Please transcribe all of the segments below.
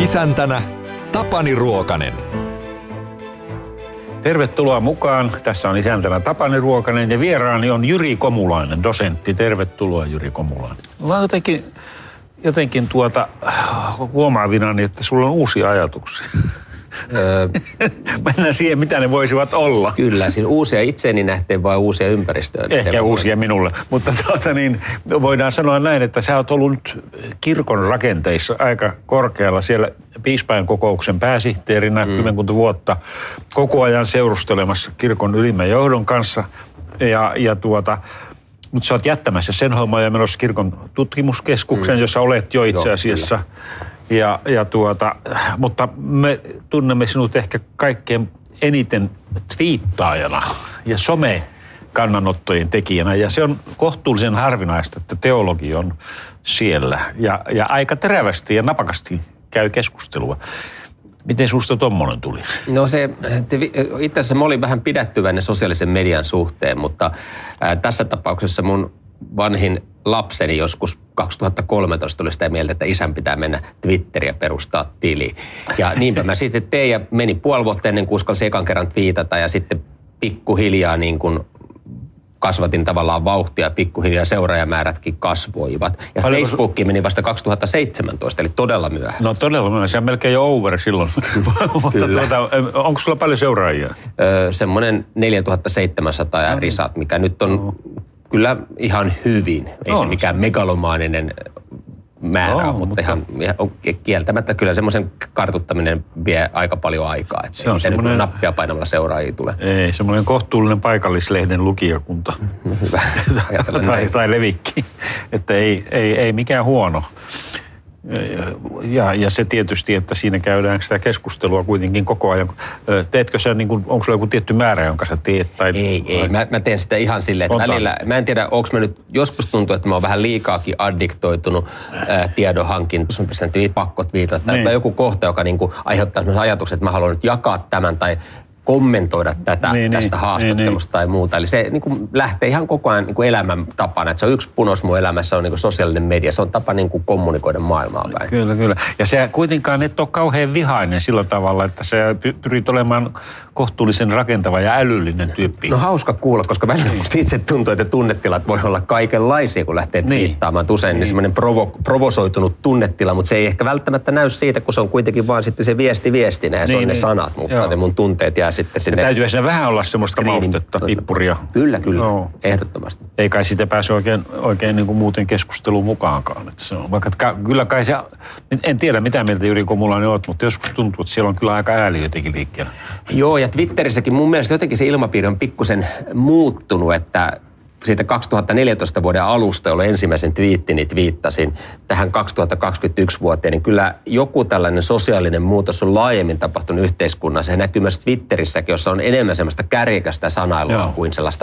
Isäntänä Tapani Ruokanen. Tervetuloa mukaan. Tässä on isäntänä Tapani Ruokanen ja vieraani on Jyri Komulainen, dosentti. Tervetuloa, Jyri Komulainen. Mä jotenkin huomaavinani, että sulla on uusia ajatuksia. Mennään siihen, mitä ne voisivat olla. Kyllä, siis uusia itseeni nähteen vai uusia ympäristöön? Ehkä uusia minulle, mutta voidaan sanoa näin, että sä oot ollut nyt kirkon rakenteissa aika korkealla siellä piispain kokouksen pääsihteerinä kymmenkunta vuotta koko ajan seurustelemassa kirkon ylimmän johdon kanssa mutta sä oot jättämässä sen homman ja menossa kirkon tutkimuskeskuksen, jossa olet jo itse asiassa. Mutta me tunnemme sinut ehkä kaikkein eniten twiittaajana ja some-kannanottojen tekijänä. Ja se on kohtuullisen harvinaista, että teologi on siellä ja aika terävästi ja napakasti käy keskustelua. Miten susta tommonen tuli? No itse asiassa mä olin vähän pidättyväinen sosiaalisen median suhteen, mutta tässä tapauksessa mun vanhin lapseni joskus 2013 tuli sitä mieltä, että isän pitää mennä Twitteriä perustaa tili. Ja niinpä mä sitten tein ja meni puoli vuotta ennen kuin uskalsin ekan kerran twiitata ja sitten pikkuhiljaa niin kuin kasvatin tavallaan vauhtia, pikkuhiljaa seuraajamäärätkin kasvoivat. Ja Facebookki meni vasta 2017, eli todella myöhään. No todella myöhään, se on melkein jo over silloin. Mutta onko sulla paljon seuraajia? Semmoinen 4700 ja risat, mikä nyt on kyllä ihan hyvin. Ei se mikään megalomaaninen määrä, mutta ihan kieltämättä kyllä semmoisen kartuttaminen vie aika paljon aikaa. Että se on semmoinen nyt nappia painamalla seuraajia tulee. Ei, semmoinen kohtuullinen paikallislehden lukijakunta. Hyvä. tai levikki. Että ei mikään huono. Ja se tietysti, että siinä käydään sitä keskustelua kuitenkin koko ajan. Teetkö sä, onko sulla joku tietty määrä, jonka sä teet? Tai ei. Mä teen sitä ihan silleen, että välillä, mä en tiedä, onko mä nyt, joskus tuntuu, että mä oon vähän liikaakin addiktoitunut tiedonhankintaan. Mä pistän pakkot viitata. Tai joku kohta, joka aiheuttaa sellaisen ajatuksen, että mä haluan nyt jakaa tämän tai kommentoida tästä haastattelusta tai muuta. Eli se lähtee ihan koko ajan elämäntapana. Että se on yksi punos mun elämässä, on sosiaalinen media. Se on tapa kommunikoida maailmaa päin. Kyllä. Ja se kuitenkaan et ole kauhean vihainen sillä tavalla, että sä pyrit olemaan kohtuullisen rakentava ja älyllinen tyyppi. No hauska kuulla, koska välillä musta itse tuntuu, että tunnetilat voi olla kaikenlaisia, kun lähtee twiittaamaan. Usein semmoinen provosoitunut tunnetila, mutta se ei ehkä välttämättä näy siitä, kun se on kuitenkin vaan sitten se viestinä ja se on ne sanat, mutta ne mun tunteet jää sitten sinne. Täytyy siinä vähän olla semmoista maustetta, pippuria. Kyllä, ehdottomasti. Ei kai siitä pääse oikein muuten keskusteluun mukaankaan. Että se on, vaikka kyllä kai se, en tiedä mitä mieltä Jyri Komulainen oot, mutta joskus tuntuu, että siellä on kyllä aika ääli jotenkin liikkeellä. Joo, ja Twitterissäkin mun mielestä jotenkin se ilmapiiri on pikkusen muuttunut, että siitä 2014 vuoden alusta, jolloin ensimmäisen twiittini twiittasin tähän 2021 vuoteen, niin kyllä joku tällainen sosiaalinen muutos on laajemmin tapahtunut yhteiskunnassa. Se näkyy myös Twitterissäkin, jossa on enemmän semmoista kärjekästä sanailua kuin sellaista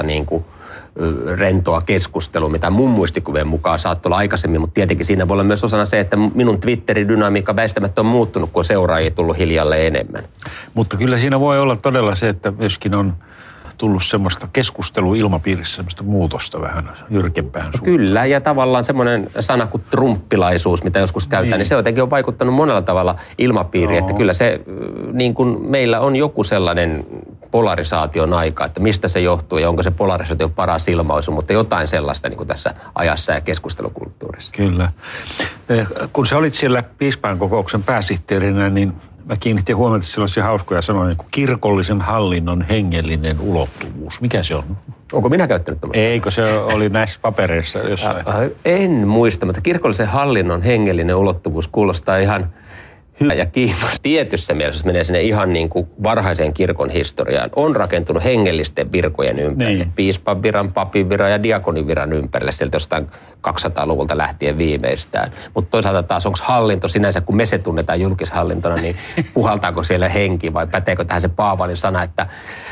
rentoa keskustelua, mitä mun muistikuvien mukaan saattoi olla aikaisemmin, mutta tietenkin siinä voi olla myös osana se, että minun Twitterin dynamiikka väistämättä on muuttunut, kun seuraajia tullut hiljalleen enemmän. Mutta kyllä siinä voi olla todella se, että myöskin on tullut semmoista keskusteluilmapiirissä, semmoista muutosta vähän jyrkempään suuntaan. Kyllä, ja tavallaan semmoinen sana kuin trumppilaisuus, mitä joskus käytetään, niin se jotenkin on vaikuttanut monella tavalla ilmapiiriin, että kyllä se, meillä on joku sellainen polarisaation aika, että mistä se johtuu ja onko se polarisaatio paras ilmaisu, mutta jotain sellaista tässä ajassa ja keskustelukulttuurissa. Kyllä. Kun sä olit siellä piispain kokouksen pääsihteerinä, niin mä kiinnitin huomiota sellaisia hauskoja sanoja, niin kuin kirkollisen hallinnon hengellinen ulottuvuus. Mikä se on? Onko minä käyttänyt tämmöistä? Eikö se oli näissä papereissa jossain? En muista, mutta kirkollisen hallinnon hengellinen ulottuvuus kuulostaa ihan hyvä ja kiinnostaa. Tietyssä mielessä, jos menee sinne ihan varhaiseen kirkon historiaan, on rakentunut hengellisten virkojen ympärille. Niin. Piispan viran, papin viran ja diakonin viran ympärille sieltä jostain 200-luvulta lähtien viimeistään. Mutta toisaalta taas onko hallinto sinänsä, kun me se tunnetaan julkishallintona, niin puhaltaako siellä henki vai päteekö tähän se Paavalin sana, että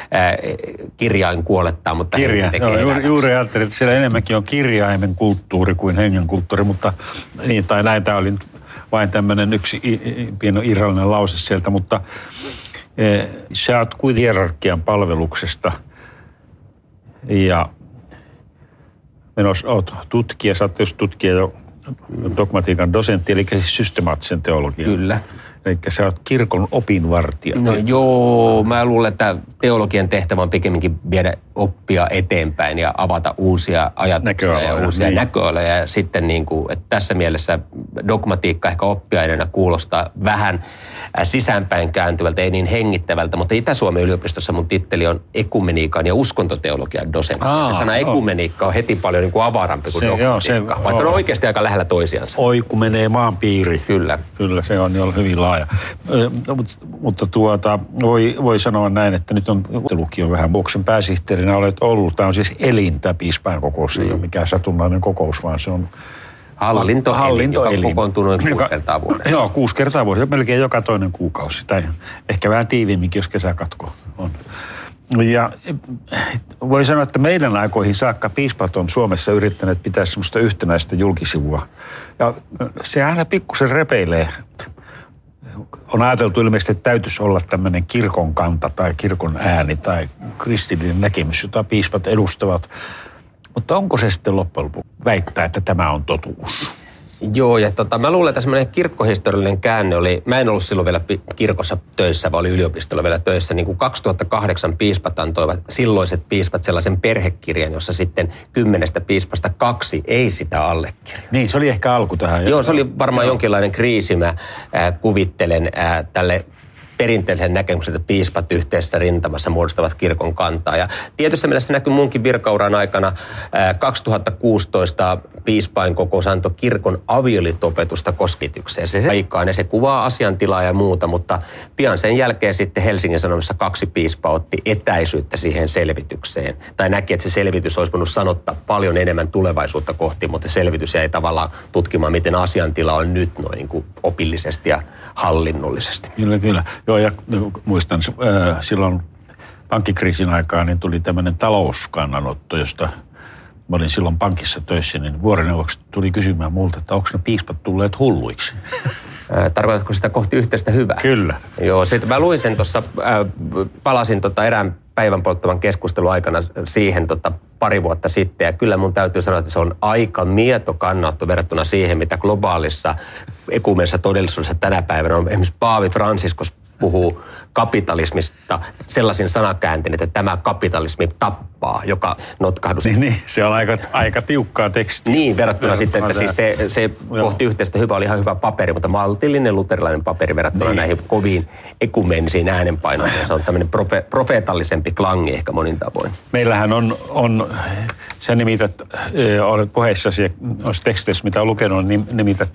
kirjain kuolettaa, mutta henki tekee elämäksi. Juuri ajattelin, että siellä enemmänkin on kirjaimen kulttuuri kuin hengen kulttuuri, mutta niin tai näin, tämä oli vain tämmöinen yksi pieni irrallinen lause sieltä, mutta sä oot kuin hierarkian palveluksesta ja oot tutkija, sä oot tutkija jo dogmatiikan dosentti, eli siis systemaattisen teologian. Kyllä. Eli sä oot kirkon opinvartija. No joo, mä luulen, että teologian tehtävä on pikemminkin viedä oppia eteenpäin ja avata uusia ajatuksia ja uusia näköaloja. Ja sitten niin kuin, että tässä mielessä dogmatiikka ehkä oppiaineena kuulostaa vähän sisäänpäin kääntyvältä, ei niin hengittävältä, mutta Itä-Suomen yliopistossa mun titteli on ekumeniikan ja uskontoteologian dosentti. Se sana ekumeniikka on heti paljon niin kuin avarampi kuin dogmatiikka, vaikka on oikeasti aika lähellä toisiansa. Oiku menee maan piiri. Kyllä. Kyllä, se on jo hyvin laaja. Mutta voi sanoa näin, että nyt on lukio vähän Boksen pääsihteerinä olet ollut. Tämä on siis tämä piispain kokous, ei ole mikään satunnainen kokous, vaan se on hallintoelin, joka kokoontuu noin 6 kertaa vuodessa. Joo, 6 kertaa vuodessa, melkein joka toinen kuukausi, tai ehkä vähän tiiviimminkin, jos kesäkatko on. Ja voi sanoa, että meidän aikoihin saakka piispat on Suomessa yrittäneet pitää semmoista yhtenäistä julkisivua. Ja se aina pikkusen repeilee. On ajateltu ilmeisesti, että täytyisi olla tämmöinen kirkon kanta tai kirkon ääni tai kristillinen näkemys, jota piispat edustavat. Mutta onko se sitten loppujen lopuksi väittää, että tämä on totuus? Joo, ja mä luulen, että semmoinen kirkkohistoriallinen käänne oli, mä en ollut silloin vielä kirkossa töissä, vaan oli yliopistolla vielä töissä, niin kuin 2008 piispat antoivat, silloiset piispat sellaisen perhekirjan, jossa sitten 10 piispasta 2 ei sitä allekirjoita. Niin, se oli ehkä alku tähän. Joo, se oli varmaan jonkinlainen kriisi, mä kuvittelen tälle perinteisen näkemyksen, että piispat yhteisessä rintamassa muodostavat kirkon kantaa. Ja tietysti mielessä näkyy munkin virkauran aikana 2016 piispain kokous antoi kirkon avioliitto-opetusta koskitykseen. Se aikaan ja se kuvaa asiantilaa ja muuta, mutta pian sen jälkeen sitten Helsingin Sanomissa 2 piispaa otti etäisyyttä siihen selvitykseen. Tai näki, että se selvitys olisi voinut sanottaa paljon enemmän tulevaisuutta kohti, mutta selvitys jäi tavallaan tutkimaan, miten asiantila on nyt noin niin kuin opillisesti ja hallinnollisesti. Kyllä. Joo, ja muistan silloin pankkikriisin aikaan niin tuli tämmöinen talouskannanotto, josta mä olin silloin pankissa töissä, niin vuorineuvokset tuli kysymään multa, että onko ne piispat tulleet hulluiksi? Tarkoitatko sitä kohti yhteistä hyvää? Kyllä. Joo, sitten mä luin sen tuossa, palasin erään päivän polttavan keskustelun aikana siihen pari vuotta sitten, ja kyllä mun täytyy sanoa, että se on aika mieto kannanotto verrattuna siihen, mitä globaalissa ekumenisessa todellisuudessa tänä päivänä on. Esimerkiksi Paavi Fransiskos puhuu kapitalismista sellaisin sanakäänteen, että tämä kapitalismi tappaa, joka notkahdus. Niin, se on aika tiukkaa tekstiä. Niin, verrattuna sitten, että siis se kohti yhteistä hyvää oli ihan hyvä paperi, mutta maltillinen luterilainen paperi verrattuna näihin koviin ekumenisiin äänenpainoihin. Se on tämmöinen profeetallisempi klangi ehkä monin tavoin. Meillähän on sä nimität, olet puheissasi ja noissa teksteissä, mitä on lukenut, niin nimität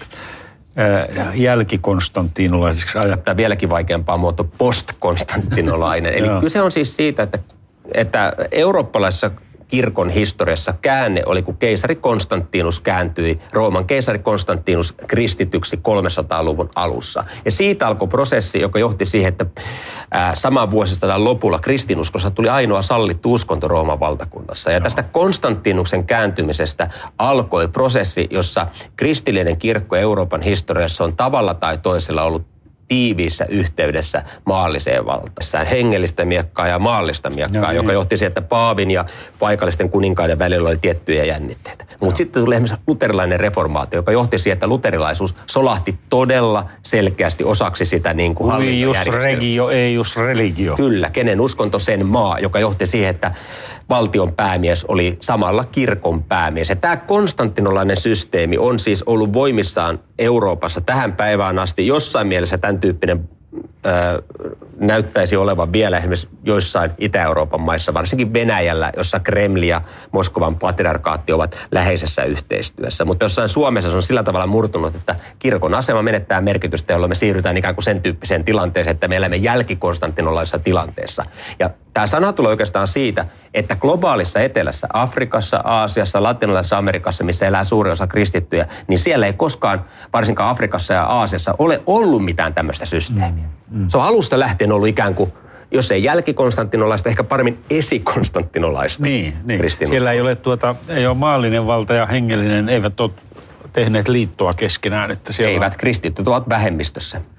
jälkikonstantinolaiseksi ajattaa. Vieläkin vaikeampaa muoto postkonstantinolainen. Eli kyse on siis siitä, että eurooppalaisessa kirkon historiassa käänne oli, kun keisari Konstantinus kääntyi, Rooman keisari Konstantinus kristityksi 300-luvun alussa. Ja siitä alkoi prosessi, joka johti siihen, että saman vuosisadan lopulla kristinuskossa tuli ainoa sallittu uskonto Rooman valtakunnassa. Ja tästä Konstantinuksen kääntymisestä alkoi prosessi, jossa kristillinen kirkko Euroopan historiassa on tavalla tai toisella ollut tiiviissä yhteydessä maalliseen valtaan. Hengellistä miekkaa ja maallista miekkaa, joka johti siihen, että paavin ja paikallisten kuninkaiden välillä oli tiettyjä jännitteitä. Mutta sitten tuli esimerkiksi luterilainen reformaatio, joka johti siihen, että luterilaisuus solahti todella selkeästi osaksi sitä niin kuin hallintojärjestelmää. Regio, ei just religio. Kyllä, kenen uskonto sen maa, joka johti siihen, että valtion päämies oli samalla kirkon päämies. Ja tämä konstantinolainen systeemi on siis ollut voimissaan Euroopassa tähän päivään asti. Jossain mielessä tämän tyyppinen näyttäisi olevan vielä esimerkiksi joissain Itä-Euroopan maissa, varsinkin Venäjällä, jossa Kreml ja Moskovan patriarkaatti ovat läheisessä yhteistyössä. Mutta jossain Suomessa se on sillä tavalla murtunut, että kirkon asema menettää merkitystä, jolloin me siirrytään ikään kuin sen tyyppiseen tilanteeseen, että me elämme jälkikonstantinolaisessa tilanteessa. Ja tämä sana tulee oikeastaan siitä, että globaalissa etelässä, Afrikassa, Aasiassa, Latinalaisessa Amerikassa, missä elää suuri osa kristittyjä, niin siellä ei koskaan, varsinkaan Afrikassa ja Aasiassa, ole ollut mitään tämmöistä systeemiä. Se on alusta lähtien ollut ikään kuin, jos ei jälkikonstantinolaista, ehkä paremmin esikonstantinolaista. Niin. Siellä ei ole maallinen valta ja hengellinen, eivät ole tehneet liittoa keskenään. Että siellä eivät, kristityt ovat vähemmistössä.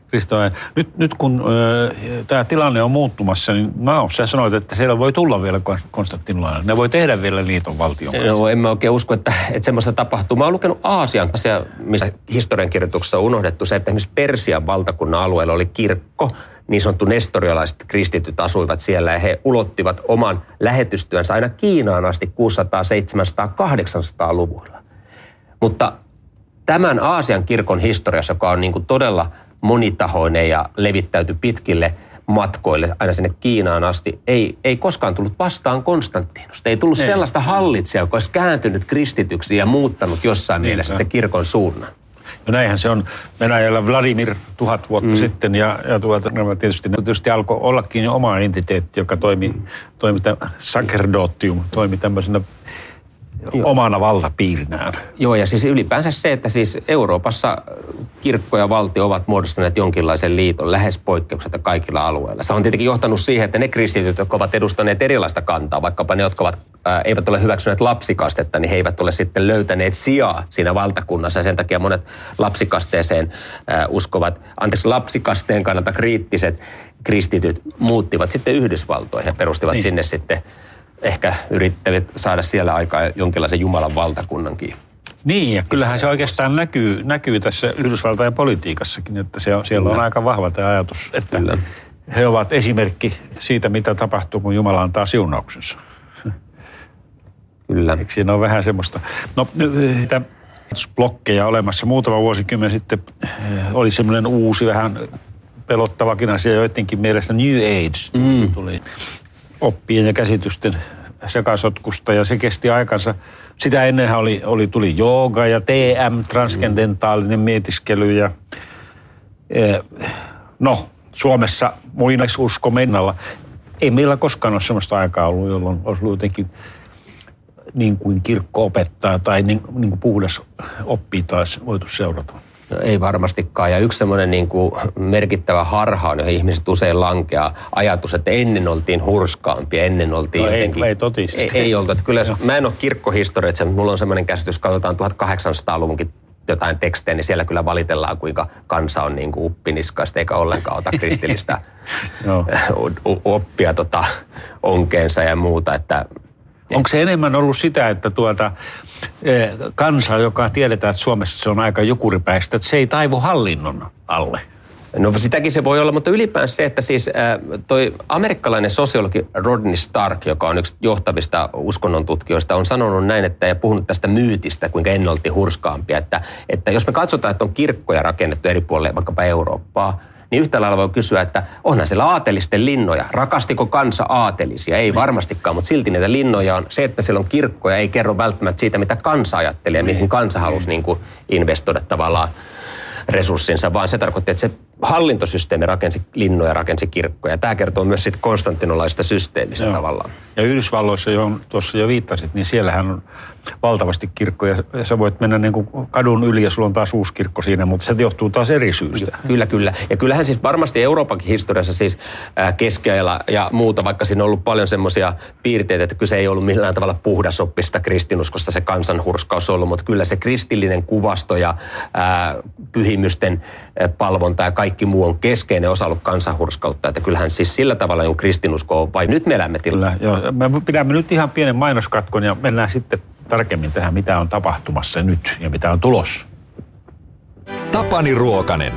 Nyt kun tämä tilanne on muuttumassa, niin sä sanoit, että siellä voi tulla vielä Konstantinolainen. Ne voi tehdä vielä liiton valtion kanssa. No, en mä oikein usko, että semmoista tapahtuu. Mä oon lukenut Aasian asia, missä historiankirjoituksessa on unohdettu se, että esimerkiksi Persian valtakunnan alueella oli kirkko, niin sanottu nestorialaiset kristityt asuivat siellä ja he ulottivat oman lähetystyönsä aina Kiinaan asti 600, 700, 800-luvuilla. Mutta tämän Aasian kirkon historiassa, joka on niin kuin todella monitahoinen ja levittäytyi pitkille matkoille aina sinne Kiinaan asti, ei koskaan tullut vastaan Konstantinusta. Ei tullut sellaista hallitsijaa, joka olisi kääntynyt kristityksi ja muuttanut jossain mielessä sitten kirkon suunnan. Ja näinhän se on Venäjällä Vladimir 1000 vuotta sitten ja tietysti alkoi ollakin jo oma entiteetti, joka toimi sacerdotium, toimi tämmöisenä omana valtapiirinään. Joo, ja siis ylipäänsä se, että siis Euroopassa kirkko ja valtio ovat muodostaneet jonkinlaisen liiton lähes poikkeuksetta kaikilla alueilla. Se on tietenkin johtanut siihen, että ne kristityt, jotka ovat edustaneet erilaista kantaa, vaikkapa ne, jotka eivät ole hyväksyneet lapsikastetta, niin he eivät ole sitten löytäneet sijaa siinä valtakunnassa. Sen takia monet lapsikasteeseen lapsikasteen kannalta kriittiset kristityt muuttivat sitten Yhdysvaltoihin ja perustivat sinne sitten ehkä yrittävät saada siellä aikaa jonkinlaisen Jumalan valtakunnankin. Niin, ja kyllähän se oikeastaan näkyy tässä Yhdysvaltain politiikassakin, että siellä on aika vahva tämä ajatus, että he ovat esimerkki siitä, mitä tapahtuu, kun Jumala antaa siunauksensa. Kyllä. Eikö siinä on vähän semmoista? No, blokkeja olemassa. Muutama vuosikymmen sitten oli semmoinen uusi, vähän pelottavakin asia joidenkin mielestä New Age. Tuli oppien ja käsitysten sekasotkusta ja se kesti aikansa. Sitä ennenhän tuli jooga ja TM, transkendentaalinen mietiskely ja Suomessa muinaisusko mennalla. Ei meillä koskaan ole sellaista aikaa ollut, jolloin olisi ollut jotenkin niin kuin kirkko opettaa tai niin kuin puhdas oppia taas voitu seurata. No, ei varmastikaan. Ja yksi semmoinen niin kuin merkittävä harha on, johon ihmiset usein lankeaa, ajatus, että ennen oltiin hurskaampia, ennen oltiin jotenkin... Ei totisesti. Ei oltu. Kyllä, mä en ole kirkkohistorioitsija, mutta mulla on semmoinen käsitys, katsotaan 1800-luvunkin jotain tekstejä, niin siellä kyllä valitellaan, kuinka kansa on niin kuin uppiniskaista, eikä ollenkaan ota kristillistä oppia onkeensa ja muuta, että... Onko se enemmän ollut sitä, että kansa, joka tiedetään, että Suomessa se on aika jukuripäistä, että se ei taivu hallinnon alle? No sitäkin se voi olla, mutta ylipäänsä se, että siis toi amerikkalainen sosiologi Rodney Stark, joka on yksi johtavista uskonnontutkijoista, on sanonut näin, että ja puhunut tästä myytistä, kuinka ennen oltiin hurskaampia, että jos me katsotaan, että on kirkkoja rakennettu eri puolille, vaikkapa Eurooppaa, niin yhtä lailla voi kysyä, että onhan siellä aatelisten linnoja. Rakastiko kansa aatelisia? Ei varmastikaan, mutta silti niitä linnoja on. Se, että siellä on kirkkoja, ei kerro välttämättä siitä, mitä kansa ajattelee, mihin kansa halusi niin kuin investoida tavallaan resurssinsa, vaan se tarkoitti, että se hallintosysteemi rakensi linnoja, rakensi kirkkoja. Tämä kertoo myös siitä konstantinolaisesta systeemistä tavallaan. Ja Yhdysvalloissa, johon tuossa jo viittasit, niin siellähän on valtavasti kirkkoja. Sä voit mennä niin kuin kadun yli ja sulla on taas uusi kirkko siinä, mutta se johtuu taas eri syystä. Kyllä. Ja kyllähän siis varmasti Euroopankin historiassa siis keskiajalla ja muuta, vaikka siinä on ollut paljon semmoisia piirteitä, että kyse ei ollut millään tavalla puhdasoppista kristinuskosta se kansanhurskaus ollut, mutta kyllä se kristillinen kuvasto ja pyhimysten palvonta ja kaikki muu on keskeinen osa ollut kansanhurskautta, että kyllähän siis sillä tavalla niin kristinusko on, vai nyt me elämme tilalla. Joo, me pidämme nyt ihan pienen mainoskatkon ja mennään sitten tarkemmin tähän, mitä on tapahtumassa nyt ja mitä on tulossa. Tapani Ruokanen.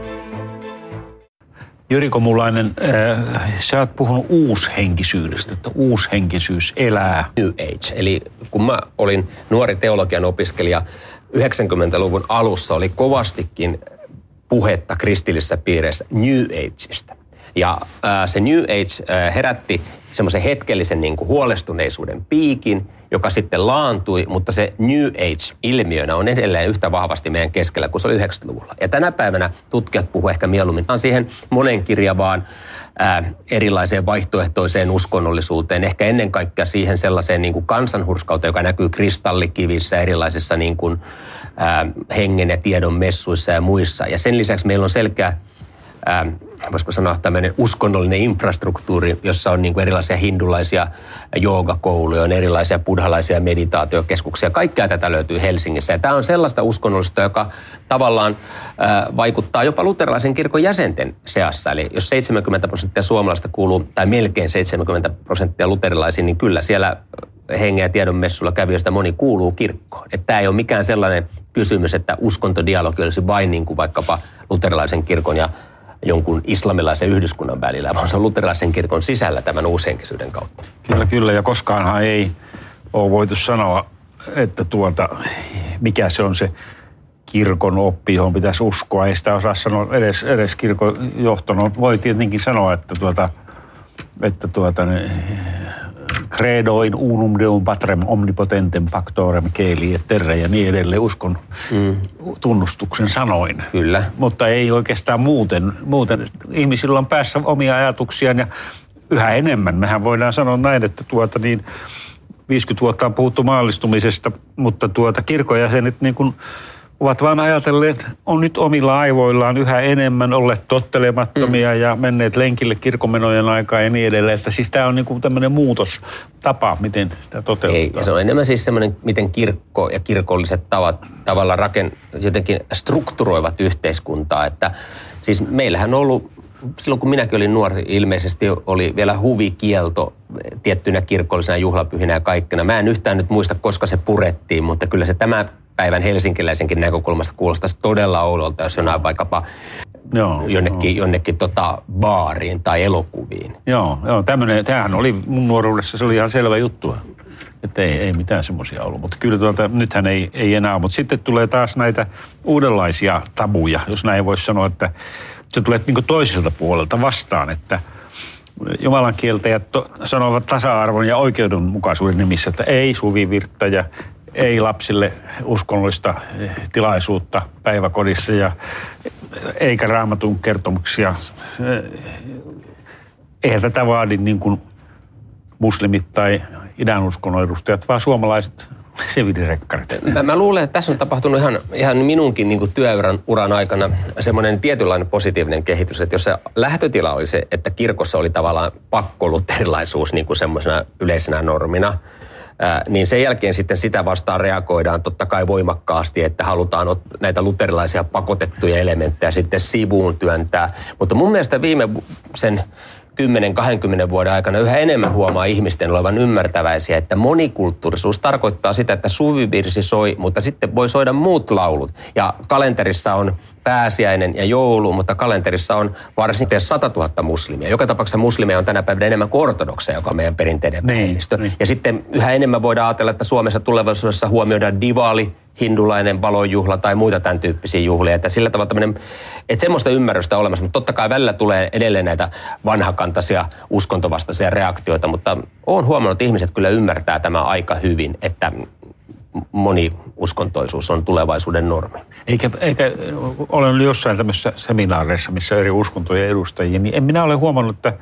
Jyri Komulainen, sä oot puhunut uushenkisyydestä, että uushenkisyys elää. New Age, eli kun mä olin nuori teologian opiskelija, 90-luvun alussa oli kovastikin puhetta kristillisissä piireissä New Ageista. Ja se New Age herätti semmoisen hetkellisen niin kuin huolestuneisuuden piikin, joka sitten laantui, mutta se New Age-ilmiönä on edelleen yhtä vahvasti meidän keskellä kuin se oli 90-luvulla. Ja tänä päivänä tutkijat puhuu ehkä mieluummin siihen monenkirjavaan erilaiseen vaihtoehtoiseen uskonnollisuuteen, ehkä ennen kaikkea siihen sellaiseen niin kuin kansanhurskauteen, joka näkyy kristallikivissä, erilaisissa niin kuin, hengen ja tiedon messuissa ja muissa. Ja sen lisäksi meillä on selkeä voisiko sanoa tämmöinen uskonnollinen infrastruktuuri, jossa on niin kuin erilaisia hindulaisia joogakouluja, on erilaisia buddhalaisia meditaatiokeskuksia. Kaikkea tätä löytyy Helsingissä. Ja tämä on sellaista uskonnollista, joka tavallaan vaikuttaa jopa luterilaisen kirkon jäsenten seassa. Eli jos 70% suomalaista kuuluu, tai melkein 70% luterilaisiin, niin kyllä siellä hengen ja tiedon messulla kävijöistä moni kuuluu kirkkoon. Että tämä ei ole mikään sellainen kysymys, että uskontodialogi olisi vain niin kuin vaikkapa luterilaisen kirkon ja jonkun islamilaisen yhdyskunnan välillä, vaan se on luterilaisen kirkon sisällä tämän uushenkisyyden kautta. Kyllä, ja koskaanhan ei ole voitu sanoa, että mikä se on se kirkon oppi, johon pitäisi uskoa. Ei sitä osaa sanoa edes kirkon johtona. Voi tietenkin sanoa, että credo in unum deum patrem omnipotentem factorem caeli et terre ja niin edelleen uskon tunnustuksen sanoin. Kyllä. Mutta ei oikeastaan muuten. Ihmisillä on päässä omia ajatuksiaan ja yhä enemmän. Mehän voidaan sanoa näin, että 50 vuotta on puhuttu maallistumisesta, mutta kirkon jäsenet niin kuin ovat vaan ajatelleet, on nyt omilla aivoillaan yhä enemmän olleet tottelemattomia ja menneet lenkille kirkonmenojen aikaan ja niin edelleen. Että siis tämä on niin kuin tämmöinen muutostapa, miten tämä toteutetaan. Ei, ja se on enemmän siis semmoinen, miten kirkko ja kirkolliset tavat tavallaan jotenkin strukturoivat yhteiskuntaa. Että siis meillähän on ollut, silloin kun minäkin olin nuori, ilmeisesti oli vielä huvikielto tiettynä kirkollisena juhlapyhinä ja kaikkena. Mä en yhtään nyt muista, koska se purettiin, mutta kyllä se tämä päivän helsinkiläisenkin näkökulmasta kuulostaisi todella oudolta, jos jonain vaikkapa jonnekin baariin tai elokuviin. Joo, tämähän oli mun nuoruudessa, se oli ihan selvä juttu. Että ei mitään semmoisia ollut, mutta kyllä nythän ei enää ole. Mutta sitten tulee taas näitä uudenlaisia tabuja, jos näin voisi sanoa, että se tulee niin kuin toiselta puolelta vastaan, että Jumalan kieltäjät sanovat tasa-arvon ja oikeudenmukaisuuden nimissä, että ei suvivirttäjä, ei lapsille uskonnollista tilaisuutta päiväkodissa ja eikä Raamatun kertomuksia. Eihän tätä vaadi niin kuin muslimit tai idän uskonnon edustajat, vaan suomalaiset siviilirekkarit. Mä luulen, että tässä on tapahtunut ihan minunkin niin kuin työuran aikana semmoinen tietynlainen positiivinen kehitys, että jos se lähtötila oli se, että kirkossa oli tavallaan pakkoluterilaisuus niin kuin semmoisena yleisenä normina, niin sen jälkeen sitten sitä vastaan reagoidaan totta kai voimakkaasti, että halutaan näitä luterilaisia pakotettuja elementtejä sitten sivuun työntää. Mutta mun mielestä sen 10-20 vuoden aikana yhä enemmän huomaa ihmisten olevan ymmärtäväisiä, että monikulttuurisuus tarkoittaa sitä, että suvivirsi soi, mutta sitten voi soida muut laulut. Ja kalenterissa on pääsiäinen ja joulu, mutta kalenterissa on varsin 100 000 muslimia. Joka tapauksessa muslimeja on tänä päivänä enemmän kuin ortodokseja, joka on meidän perinteinen vähemmistö. Niin. Ja sitten yhä enemmän voidaan ajatella, että Suomessa tulevaisuudessa huomioidaan Diwali, hindulainen valonjuhla tai muita tämän tyyppisiä juhlia. Että sillä tavalla että semmoista ymmärrystä on olemassa, mutta totta kai välillä tulee edelleen näitä vanhakantaisia uskontovastaisia reaktioita, mutta olen huomannut, että ihmiset kyllä ymmärtää tämä aika hyvin, että moniuskontoisuus on tulevaisuuden normi. Eikä olen jossain tämmöisissä seminaareissa, missä eri uskontojen edustajia, niin en minä ole huomannut, että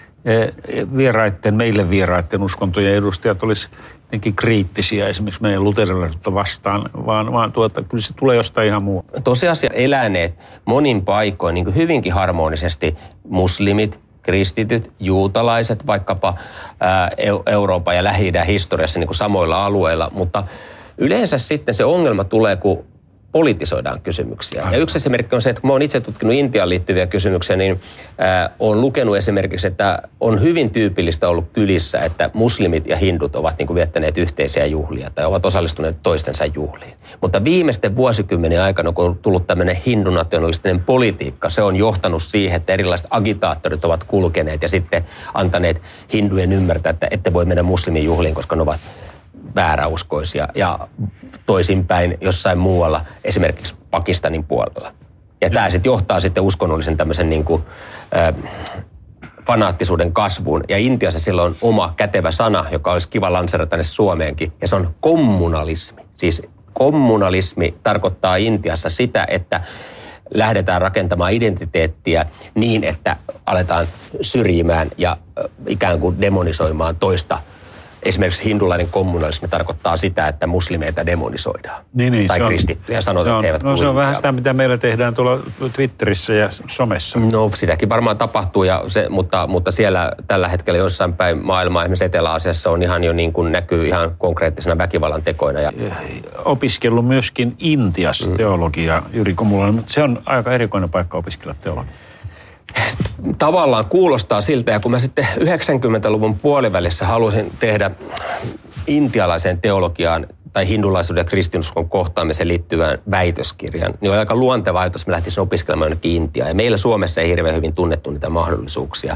meille vieraiden uskontojen edustajat olisi jotenkin kriittisiä esimerkiksi meidän luterilaisuutta vastaan, vaan kyllä se tulee jostain ihan muuta. Tosiasia eläneet monin paikoin niin kuin hyvinkin harmonisesti muslimit, kristityt, juutalaiset, vaikkapa Euroopan ja Lähi-idän historiassa niin kuin samoilla alueilla, mutta yleensä sitten se ongelma tulee, kun politisoidaan kysymyksiä. Ja yksi esimerkki on se, että kun mä oon itse tutkinut Intiaan liittyviä kysymyksiä, niin olen lukenut esimerkiksi, että on hyvin tyypillistä ollut kylissä, että muslimit ja hindut ovat niin kuin viettäneet yhteisiä juhlia tai ovat osallistuneet toistensa juhliin. Mutta viimeisten vuosikymmenien aikana, kun on tullut tämmöinen hindunationalistinen politiikka, se on johtanut siihen, että erilaiset agitaattorit ovat kulkeneet ja sitten antaneet hindujen ymmärtää, että ette voi mennä muslimijuhliin, koska ne ovat vääräuskoisia ja toisinpäin jossain muualla, esimerkiksi Pakistanin puolella. Ja tämä sitten johtaa sitten uskonnollisen tämmöisen niin kuin, fanaattisuuden kasvuun. Ja Intiassa sillä on oma kätevä sana, joka olisi kiva lanserata tänne Suomeenkin, ja se on kommunalismi. Siis kommunalismi tarkoittaa Intiassa sitä, että lähdetään rakentamaan identiteettiä niin, että aletaan syrjimään ja ikään kuin demonisoimaan toista esimerkiksi hindulainen kommunalismi tarkoittaa sitä, että muslimeita demonisoidaan. Tai kristittyjä sanotaan, että eivät kuulu. Se on vähän sitä, mitä meillä tehdään tuolla Twitterissä ja somessa. No sitäkin varmaan tapahtuu, mutta siellä tällä hetkellä jossain päin maailmaa, esimerkiksi Etelä-Aasiassa on ihan jo niin kuin näkyy ihan konkreettisena väkivallan tekoina. Opiskellut myöskin Intiassa teologiaa Jyri Komulainen, mutta se on aika erikoinen paikka opiskella teologiaa. Tavallaan kuulostaa siltä, ja kun mä sitten 90-luvun puolivälissä halusin tehdä intialaiseen teologiaan tai hindulaisuuden ja kristinuskon kohtaamiseen liittyvän väitöskirjan, niin oli aika luonteva ajatus, että mä lähtisin opiskelemaan jonnekin Intiaan. Ja meillä Suomessa ei hirveän hyvin tunnettu niitä mahdollisuuksia,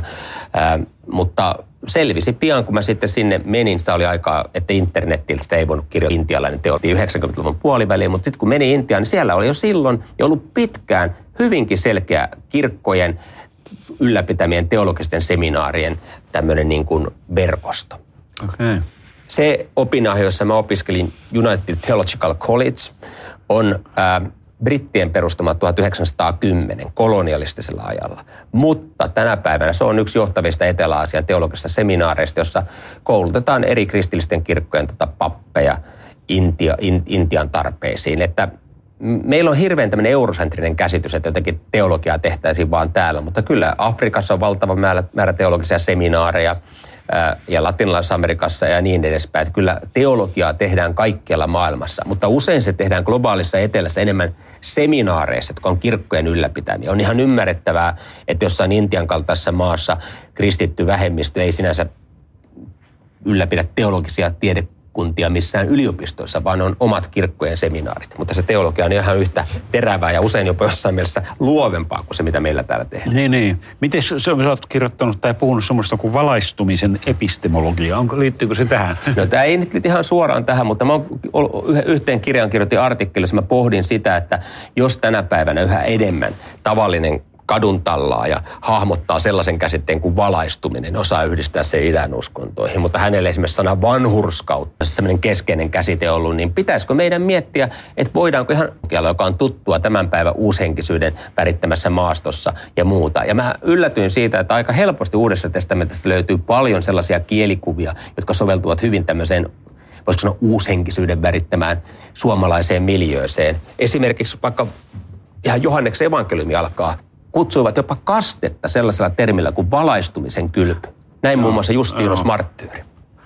mutta selvisi pian, kun mä sitten sinne menin, sitä oli aikaa, että internetiltä ei voinut kirjoittaa intialainen teologia 90-luvun puoliväliin, mutta sitten kun meni Intiaan, niin siellä oli jo silloin ja ollut pitkään hyvinkin selkeä kirkkojen ylläpitämien teologisten seminaarien tämmöinen niin kuin verkosto. Okay. Se opinahjo, jossa mä opiskelin United Theological College, on brittien perustama 1910 kolonialistisella ajalla. Mutta tänä päivänä se on yksi johtavista Etelä-Aasian teologisista seminaareista, jossa koulutetaan eri kristillisten kirkkojen pappeja Intian tarpeisiin. Että meillä on hirveän tämmöinen eurocentrinen käsitys, että jotenkin teologiaa tehtäisiin vaan täällä, mutta kyllä Afrikassa on valtava määrä teologisia seminaareja ja Latinalaisessa Amerikassa ja niin edespäin. Että kyllä teologiaa tehdään kaikkialla maailmassa, mutta usein se tehdään globaalissa etelässä enemmän seminaareissa, jotka on kirkkojen ylläpitämiä. On ihan ymmärrettävää, että jossain Intian kaltaisessa maassa kristitty vähemmistö ei sinänsä ylläpidä teologisia tiedekuntia missään yliopistoissa, vaan on omat kirkkojen seminaarit. Mutta se teologia on ihan yhtä terävää ja usein jopa jossain mielessä luovempaa kuin se, mitä meillä täällä tehdään. Niin. Miten sä oot kirjoittanut tai puhunut semmoista kuin valaistumisen epistemologia? Liittyykö se tähän? No tämä ei nyt ihan suoraan tähän, mutta mä yhteen kirjaan kirjoitin artikkelissa, mä pohdin sitä, että jos tänä päivänä yhä enemmän tavallinen kaduntallaaja hahmottaa sellaisen käsitteen kuin valaistuminen, osaa yhdistää se idän uskontoihin, mutta hänelle esimerkiksi sana vanhurskautta, sellainen keskeinen käsite ollut, niin pitäisikö meidän miettiä, että voidaanko ihan joka on tuttua tämän päivän uushenkisyyden värittämässä maastossa ja muuta. Ja mä yllätyin siitä, että aika helposti Uudessa testamentissa löytyy paljon sellaisia kielikuvia, jotka soveltuvat hyvin tämmöiseen, voisiko sanoa uushenkisyyden värittämään suomalaiseen miljööseen. Esimerkiksi vaikka ihan Johanneksen evankeliumi alkaa kutsuivat jopa kastetta sellaisella termillä kuin valaistumisen kylpy. Näin muun muassa Justinus Marttyyri.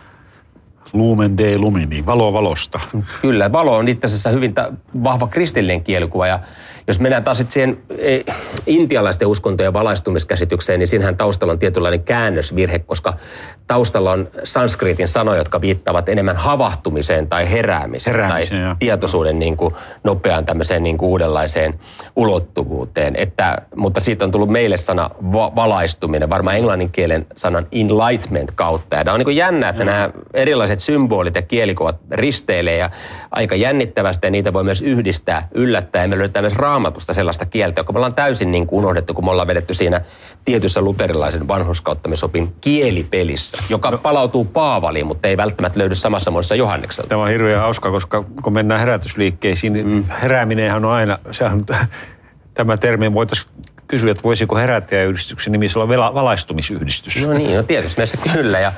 Lumen de lumini, valo valosta. Kyllä, valo on itse asiassa hyvin vahva kristillinen kielikuva. Ja jos mennään taas siihen intialaisten uskontojen valaistumiskäsitykseen, niin siinähän taustalla on tietynlainen käännösvirhe, koska taustalla on sanskritin sanoja, jotka viittaavat enemmän havahtumiseen tai heräämiseen tai tietoisuuden niin kuin nopeaan tämmöiseen niin kuin uudenlaiseen ulottuvuuteen. Mutta siitä on tullut meille sana valaistuminen, varmaan englannin kielen sanan enlightenment kautta. Ja tämä on niin kuin jännä, että nämä erilaiset symbolit ja kielikuvat risteilee ja aika jännittävästi ja niitä voi myös yhdistää, yllättää. Ja me löydetään myös Raamatusta sellaista kieltä, joka me ollaan täysin niin kuin unohdettu, kun me ollaan vedetty siinä tietyssä luterilaisen vanhurskauttamisopin kielipelissä, joka palautuu Paavaliin, mutta ei välttämättä löydy samassa muodossa Johannekselta. Tämä on hirveän hauska, koska kun mennään herätysliikkeisiin, niin herääminenhän on aina, tämä termi voitaisiin kysyä, että voisiko herättäjäyhdistyksen nimissä olla valaistumisyhdistys. No niin, tietysti mielessä kyllä.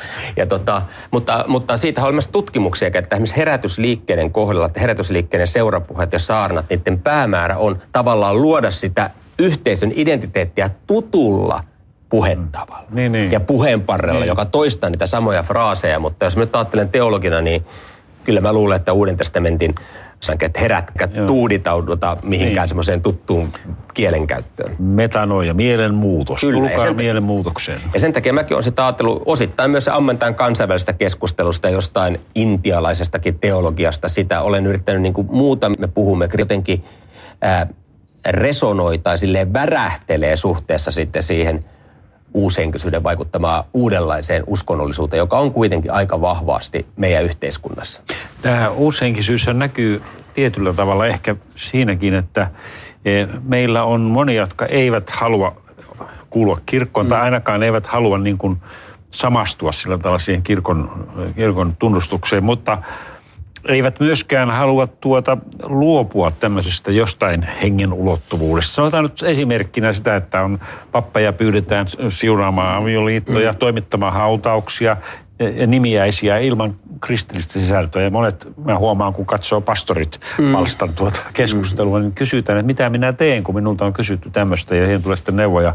Mutta siitä on olemassa tutkimuksia, että esimerkiksi herätysliikkeiden kohdalla, että herätysliikkeiden seurapuheet ja saarnat, niiden päämäärä on tavallaan luoda sitä yhteisön identiteettiä tutulla puhetavalla ja puheenparrella, joka toistaa niitä samoja fraaseja. Mutta jos mä nyt ajattelen teologina, niin kyllä mä luulen, että Uuden testamentin että herätkä, tuuditauduta mihinkään semmoiseen tuttuun kielenkäyttöön. Metanoia, mielenmuutos. Tulkaa mielenmuutokseen. Ja sen takia mäkin olen sitä ajatellut osittain myös ammentaan kansainvälisestä keskustelusta jostain intialaisestakin teologiasta. Sitä olen yrittänyt niin kuin muuta, me puhumme jotenkin resonoi tai silleen värähtelee suhteessa sitten siihen uushenkisyyden vaikuttamaan uudenlaiseen uskonnollisuuteen, joka on kuitenkin aika vahvasti meidän yhteiskunnassa. Tämä uushenkisyys näkyy tietyllä tavalla ehkä siinäkin, että meillä on monia, jotka eivät halua kuulua kirkkoon tai ainakaan eivät halua niin kuin samastua sillä tavalla siihen kirkon tunnustukseen, mutta eivät myöskään halua luopua tämmöisestä jostain hengen ulottuvuudesta. Sanotaan nyt esimerkkinä sitä, että on pappeja pyydetään siunaamaan avioliittoja, toimittamaan hautauksia, ja nimiäisiä ilman kristillistä sisältöä. Ja monet, mä huomaan, kun katsoo pastorit palstan keskustelua, niin kysytään, että mitä minä teen, kun minulta on kysytty tämmöistä ja siihen tulee sitten neuvoja.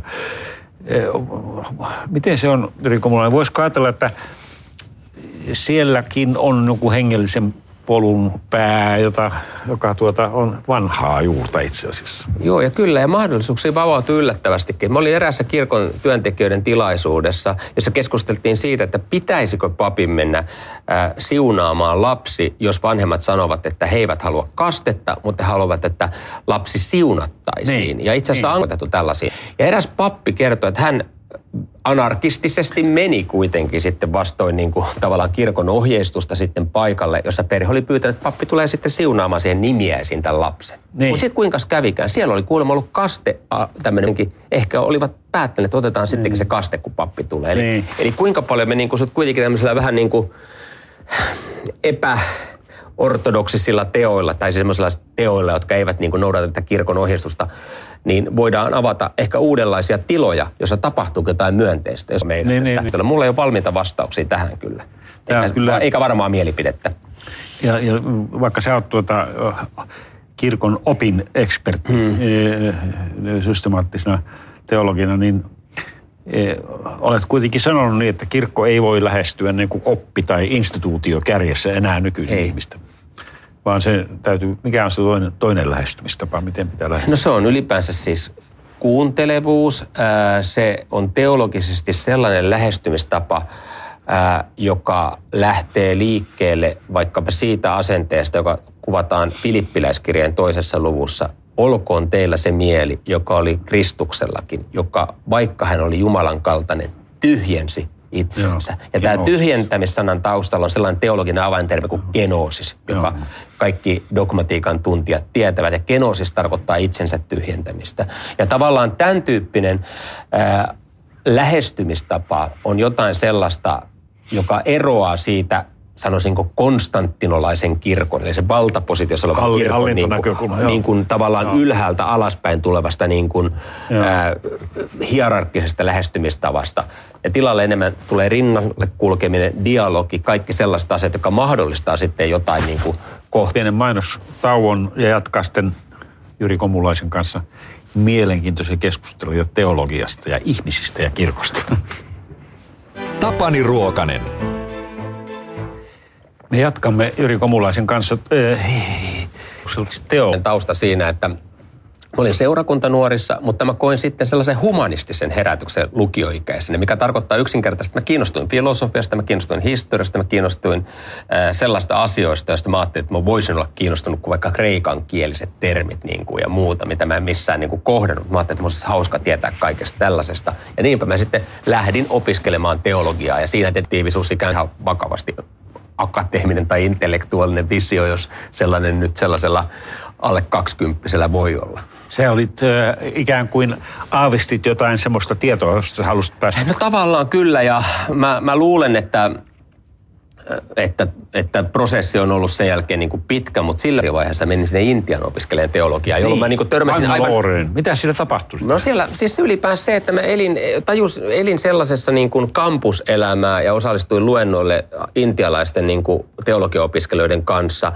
Miten se on, Jyri Komulainen? Voisiko ajatella, että sielläkin on joku hengellisen polun pää, joka on vanhaa juurta itse asiassa? Joo, ja kyllä, ja mahdollisuuksia vapautui yllättävästikin. Mä olin eräässä kirkon työntekijöiden tilaisuudessa, jossa keskusteltiin siitä, että pitäisikö papin mennä siunaamaan lapsi, jos vanhemmat sanovat, että he eivät halua kastetta, mutta he haluavat, että lapsi siunattaisiin. Niin. Ja itse asiassa on otettu tällaisia. Ja eräs pappi kertoi, että hän anarkistisesti meni kuitenkin sitten vastoin niin kuin tavallaan kirkon ohjeistusta sitten paikalle, jossa perhe oli pyytänyt, että pappi tulee sitten siunaamaan siihen nimiäisiin tämän lapsen. Niin. Mutta sitten kuinka kävikään? Siellä oli kuulemma ollut kaste tämmöinenkin. Ehkä olivat päättäneet, että otetaan sittenkin se kaste, kun pappi tulee. Eli kuinka paljon me niin kuin kuitenkin tämmöisellä vähän niin kuin epäortodoksisilla teoilla tai semmoisilla teoilla, jotka eivät niin kuin noudata tätä kirkon ohjeistusta, niin voidaan avata ehkä uudenlaisia tiloja, jossa tapahtuu jotain myönteistä. Jos niin. Mulla ei ole valmiita vastauksia tähän kyllä. Eikä varmaan mielipidettä. Ja vaikka sä oot kirkon opin ekspertti systemaattisena teologina, niin olet kuitenkin sanonut niin, että kirkko ei voi lähestyä niin kuin oppi- tai instituutio kärjessä enää nykyisen ihmistä. Vaan se täytyy, mikä on se toinen lähestymistapa, miten pitää lähestyä? No se on ylipäänsä siis kuuntelevuus. Se on teologisesti sellainen lähestymistapa, joka lähtee liikkeelle vaikkapa siitä asenteesta, joka kuvataan Filippiläiskirjeen 2. luvussa. Olkoon teillä se mieli, joka oli Kristuksellakin, joka vaikka hän oli Jumalan kaltainen, tyhjensi itsensä. Joo, ja tämä tyhjentämissanan taustalla on sellainen teologinen avaintermi kuin genoosis, joka kaikki dogmatiikan tuntijat tietävät. Ja genoosis tarkoittaa itsensä tyhjentämistä. Ja tavallaan tämän tyyppinen lähestymistapa on jotain sellaista, joka eroaa siitä, sanoisinko konstantinolaisen kirkon, eli se valtapositiossa oleva kirkon niin kuin tavallaan ylhäältä alaspäin tulevasta niin kuin, hierarkkisesta lähestymistavasta. Ja tilalle enemmän tulee rinnalle kulkeminen, dialogi, kaikki sellaiset asiat, jotka mahdollistaa sitten jotain niin kuin pienen mainostauon ja jatkaa sitten Jyri Komulaisen kanssa mielenkiintoisia keskusteluja teologiasta ja ihmisistä ja kirkosta. Tapani Ruokanen. Me jatkamme Jyri Komulaisen kanssa tausta siinä, että mä olin seurakuntanuorissa, mutta mä koin sitten sellaisen humanistisen herätyksen lukioikäisenä, mikä tarkoittaa yksinkertaisesti, että mä kiinnostuin filosofiasta, mä kiinnostuin historiasta, mä kiinnostuin sellaista asioista, joista mä ajattelin, että mä voisin olla kiinnostunut kuin vaikka kreikankieliset termit niin kuin, ja muuta, mitä mä en missään niin kuin kohdannut. Mä ajattelin, että olisi hauska tietää kaikesta tällaisesta. Ja niinpä mä sitten lähdin opiskelemaan teologiaa ja siinä tiivisuus ikään ihan vakavasti akateeminen tai intellektuaalinen visio, jos sellainen nyt sellaisella alle 20-vuotiaalla voi olla. Se olit ikään kuin aavistit jotain semmoista tietoa, josta sä halusit päästä. No tavallaan kyllä, ja mä luulen, että prosessi on ollut sen jälkeen niin kuin pitkä, mutta sillä vaiheessa menin sinne Intian opiskelemaan teologiaa, jolloin mä niin kuin törmäsin Mitä siellä tapahtui? No siellä, siis ylipäänsä se, että mä elin sellaisessa niin kuin kampuselämää ja osallistuin luennoille intialaisten niin kuin teologiaopiskelijoiden kanssa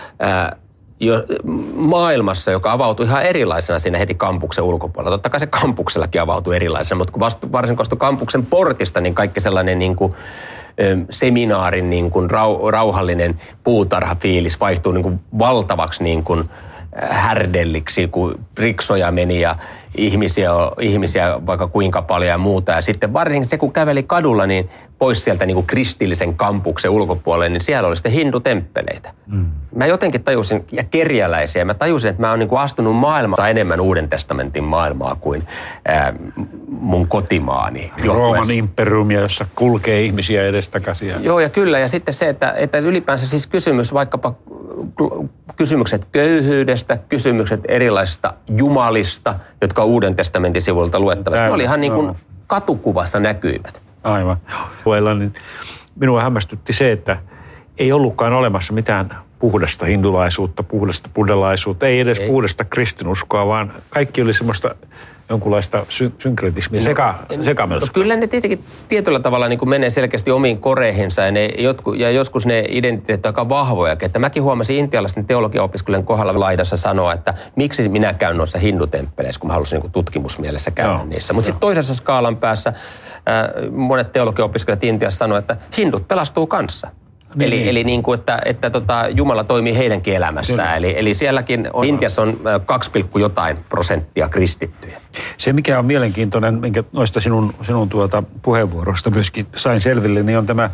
maailmassa, joka avautui ihan erilaisena siinä heti kampuksen ulkopuolella. Totta kai se kampuksellakin avautui erilaisena, mutta kun varsinkin vastui kampuksen portista, niin kaikki sellainen niin kuin seminaarin niin kuin rauhallinen puutarhafiilis vaihtuu niin kuin valtavaksi niin kuin härdelliksi, kun riksoja meni ja ihmisiä vaikka kuinka paljon ja muuta. Ja sitten varsinkin se, kun käveli kadulla, niin pois sieltä niin kuin kristillisen kampuksen ulkopuolelle, niin siellä oli sitten hindutemppeleitä. Mä jotenkin tajusin, ja kerjäläisiä, mä tajusin, että mä oon niin kuin astunut maailmaa enemmän Uuden testamentin maailmaa kuin mun kotimaani. Rooman imperiumia, jossa kulkee ihmisiä edestakaisin. Joo, ja kyllä. Ja sitten se, että ylipäänsä siis kysymykset köyhyydestä, kysymykset erilaisista jumalista, jotka Uuden testamentin sivulta luettavasti. Ne oli ihan niin kuin katukuvassa näkyivät. Aivan. Niin minua hämmästytti se, että ei ollutkaan olemassa mitään puhdasta hindulaisuutta, puhdasta buddhalaisuutta, ei edes puhdasta kristinuskoa, vaan kaikki oli semmoista jonkunlaista synkretismia, sekamelskua. Kyllä ne tietenkin tietyllä tavalla niin kuin menee selkeästi omiin koreihinsa ja joskus ne identiteetit on aika vahvoja. Että mäkin huomasin intialaisten teologiaopiskelijan kohdalla laidassa sanoa, että miksi minä käyn noissa hindutempeleissä, kun mä halusin niin tutkimusmielessä käydä niissä. Mutta sitten toisessa skaalan päässä monet teologiaopiskelijat Intiassa sanoo, että hindut pelastuu kanssa. Eli niin kuin, että Jumala toimii heidänkin elämässään. Eli sielläkin Intiassa on 2,jotain% kristittyjä. Se, mikä on mielenkiintoinen, minkä noista sinun puheenvuoroista myöskin sain selville, niin on tämä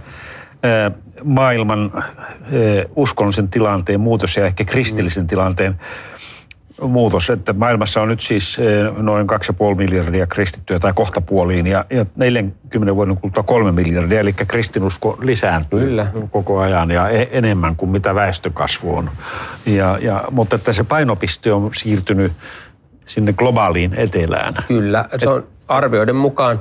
maailman uskonnollisen tilanteen muutos ja ehkä kristillisen tilanteen muutos, että maailmassa on nyt siis noin 2,5 miljardia kristittyä tai kohta puoliin ja 40 vuoden kuluttua 3 miljardia, eli kristinusko lisääntyy koko ajan ja enemmän kuin mitä väestökasvu on. Mutta että se painopiste on siirtynyt sinne globaaliin etelään. Kyllä, se on arvioiden mukaan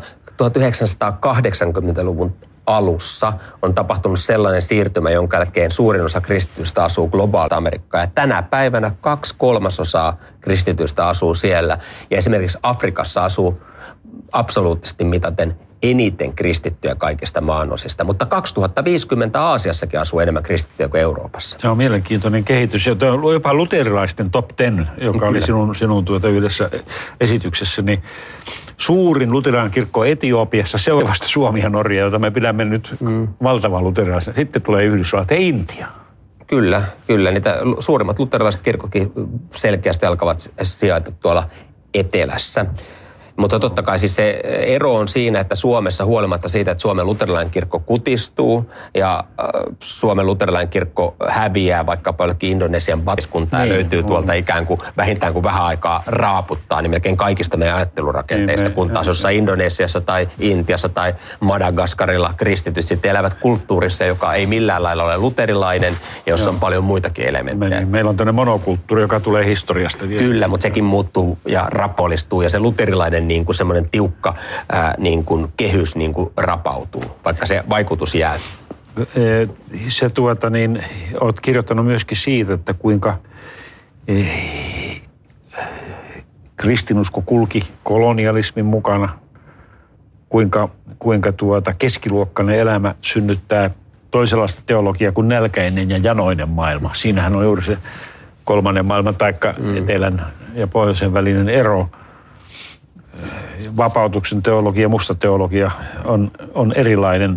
1980-luvun alussa on tapahtunut sellainen siirtymä, jonka jälkeen suurin osa kristityistä asuu globaalista Amerikkaa. Ja tänä päivänä 2/3 kristityistä asuu siellä. Ja esimerkiksi Afrikassa asuu absoluuttisesti mitaten eniten kristittyjä kaikista maanosista. Mutta 2050 Aasiassakin asuu enemmän kristittyjä kuin Euroopassa. Se on mielenkiintoinen kehitys. Ja jopa luterilaisten top 10, joka oli sinun yhdessä esityksessäni. Suurin luterilainen kirkko Etiopiassa, se on vasta Suomi ja Norja, jota me pidämme nyt valtavan luterilaisen. Sitten tulee Yhdysvallat ja Intia. Kyllä. Niitä suurimmat luterilaiset kirkkokin selkeästi alkavat sijaita tuolla etelässä. Mutta totta kai siis se ero on siinä, että Suomessa huolimatta siitä, että Suomen luterilainen kirkko kutistuu ja Suomen luterilainen kirkko häviää vaikkapa jollekin Indonesian baptiskuntaa ja löytyy tuolta ikään kuin vähintään kuin vähän aikaa raaputtaa, niin melkein kaikista meidän ajattelurakenteista, kun taas jossain Indonesiassa tai Intiassa tai Madagaskarilla kristityt sitten elävät kulttuurissa, joka ei millään lailla ole luterilainen ja jossa on paljon muitakin elementtejä. Meillä on tämmöinen monokulttuuri, joka tulee historiasta. Kyllä, mutta sekin muuttuu ja rapolistuu ja se luterilainen niin kuin semmoinen tiukka niin kuin kehys niin kuin rapautuu, vaikka se vaikutus jää. Se olet kirjoittanut myöskin siitä, että kuinka kristinusko kulki kolonialismin mukana, kuinka keskiluokkainen elämä synnyttää toisenlaista teologiaa kuin nälkäinen ja janoinen maailma. Siinähän on juuri se kolmannen maailman taikka etelän ja pohjoisen välinen ero. Vapautuksen teologia, musta teologia on erilainen,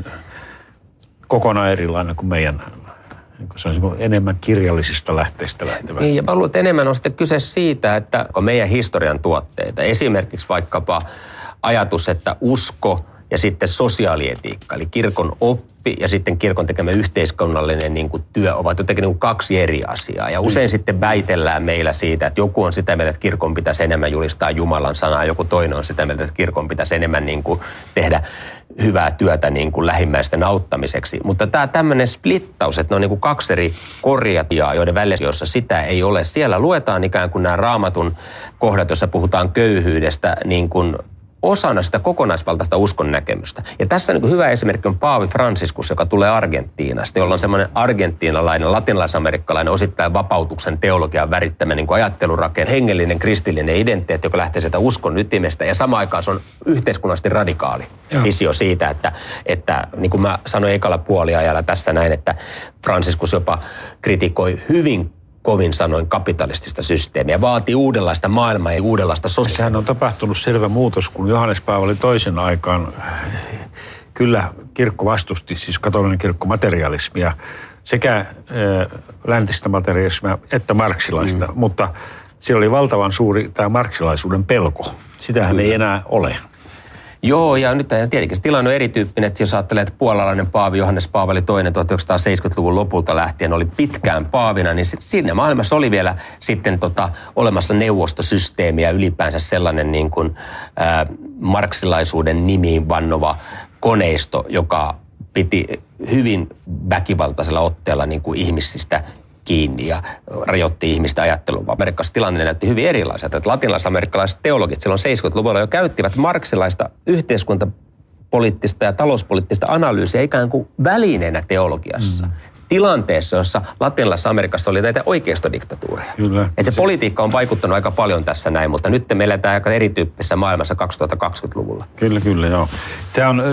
kokonaan erilainen kuin meidän. Se on enemmän kirjallisista lähteistä lähtevä. Niin, ja mä luulen, että enemmän on sitten kyse siitä, että meidän historian tuotteita, esimerkiksi vaikkapa ajatus, että usko ja sitten sosiaalietiikka, eli kirkon oppi ja sitten kirkon tekemä yhteiskunnallinen niin kuin työ ovat jotenkin niin kuin kaksi eri asiaa. Ja usein sitten väitellään meillä siitä, että joku on sitä mieltä, että kirkon pitäisi enemmän julistaa Jumalan sanaa, joku toinen on sitä mieltä, että kirkon pitäisi enemmän niin kuin tehdä hyvää työtä niin kuin lähimmäisten auttamiseksi. Mutta tämä tämmöinen splittaus, että ne on niin kuin kaksi eri korjatiaa, joiden välissä, jossa sitä ei ole. Siellä luetaan ikään kuin nämä Raamatun kohdat, jossa puhutaan köyhyydestä niin kuin osana sitä kokonaisvaltaista uskon näkemystä. Ja tässä niin hyvä esimerkki on Paavi Franciscus, joka tulee Argentiinasta, jolla on semmoinen argentiinalainen, latinalaisamerikkalainen, osittain vapautuksen teologian värittämä niin ajattelurakenne, hengellinen, kristillinen identiteetti, joka lähtee sieltä uskon ytimestä. Ja samaan aikaan se on yhteiskunnallisesti radikaali visio siitä, että niin kuin mä sanoin ekalla puoliajalla tässä näin, että Franciscus jopa kritikoi hyvin kovin sanoin kapitalistista systeemiä, vaatii uudenlaista maailmaa ja uudenlaista sosiaalia. Sehän on tapahtunut selvä muutos, kun Johannes Paavali toisen aikaan kyllä kirkko vastusti, siis katolinen kirkko, materialismia, sekä läntistä materialismia että marksilaista, mutta siellä oli valtavan suuri tämä marksilaisuuden pelko. Sitähän ei enää ole. Joo, ja nyt tietenkin se tilanne on erityyppinen, että jos ajattelee, että puolalainen paavi Johannes Paavali II 1970-luvun lopulta lähtien oli pitkään paavina, niin siinä maailmassa oli vielä sitten olemassa neuvostosysteemi ja ylipäänsä sellainen niin kuin marksilaisuuden nimiin vannova koneisto, joka piti hyvin väkivaltaisella otteella niin kuin ihmisistä kiinni ja rajoitti ihmistä ajattelua. Amerikassa tilanne näytti hyvin erilaiselta. Latinalaisamerikkalaiset teologit silloin 70-luvulla jo käyttivät marksilaista yhteiskuntapoliittista ja talouspoliittista analyysiä ikään kuin välineenä teologiassa. tilanteessa, jossa Latinalaisessa Amerikassa oli näitä oikeistodiktatuureja. Kyllä. Että se politiikka on vaikuttanut aika paljon tässä näin, mutta nyt me eletään aika erityyppisessä maailmassa 2020-luvulla. Kyllä, joo. Tämä on,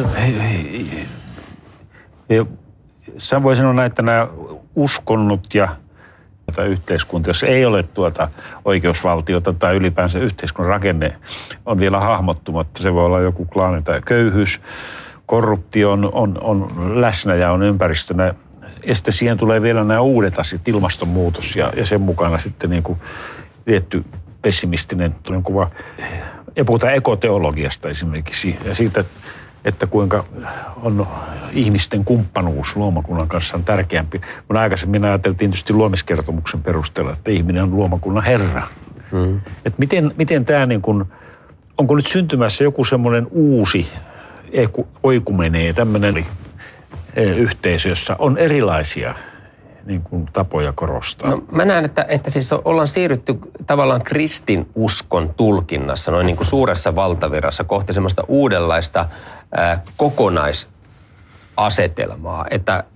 sä voi sanoa näin, että nämä uskonnot ja yhteiskunta, jos ei ole oikeusvaltiota tai ylipäänsä yhteiskunnan rakenne on vielä hahmottumatta. Se voi olla joku klaani tai köyhyys, korruptio on läsnä ja on ympäristönä. Ja sitten siihen tulee vielä nämä uudet asiat, ilmastonmuutos ja sen mukana sitten niin kuin tietty pessimistinen kuva. Ja puhutaan ekoteologiasta esimerkiksi ja siitä, että kuinka on ihmisten kumppanuus luomakunnan kanssa on tärkeämpi. Kun aikaisemmin ajateltiin tietysti luomiskertomuksen perusteella, että ihminen on luomakunnan herra. Että miten tämä niin kuin, onko nyt syntymässä joku semmoinen uusi oikumenee, tämmöinen yhteisö, jossa on erilaisia niin kuin tapoja korostaa? No, mä näen, että siis ollaan siirrytty tavallaan kristinuskon tulkinnassa noin niin kuin suuressa valtavirrassa kohti semmoista uudenlaista kokonaisasetelmaa,